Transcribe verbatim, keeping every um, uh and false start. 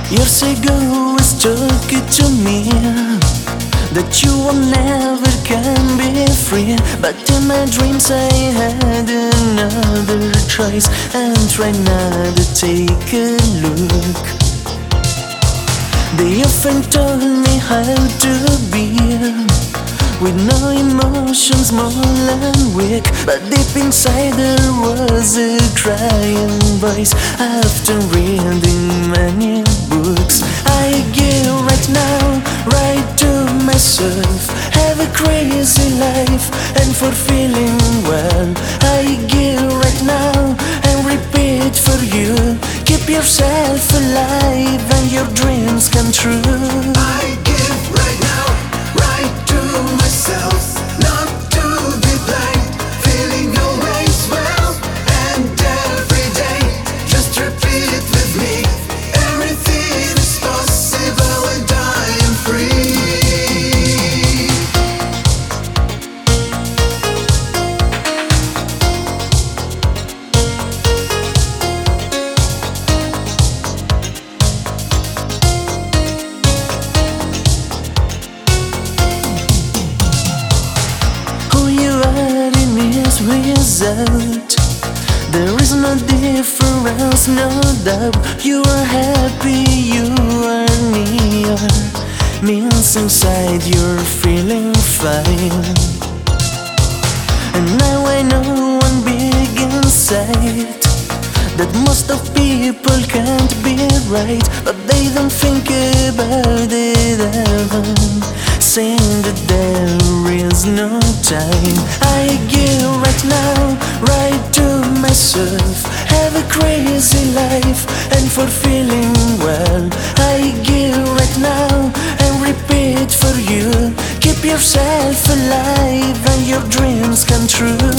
Years ago I took it to me that you will never can be free, but in my dreams I had another choice, and right now to take a look. They often told me how to be, with no emotions, small and weak, but deep inside there was a crying voice. After reading many books, I give right now, right to myself, have a crazy life and for feeling well. I give right now and repeat for you, keep yourself alive and your dreams come true. I give right now, right to myself, not to be blind, feeling always well, and every day, just repeat with me, everything is possible and I am free. Result. There is no difference, no doubt. You are happy, you are near, means inside you're feeling fine. And now I know one big insight, that most of people can't be right, but they don't think about it ever, saying that there is no time. I give right now, right to myself, have a crazy life and for feeling well. I give right now and repeat for you, keep yourself alive and your dreams come true.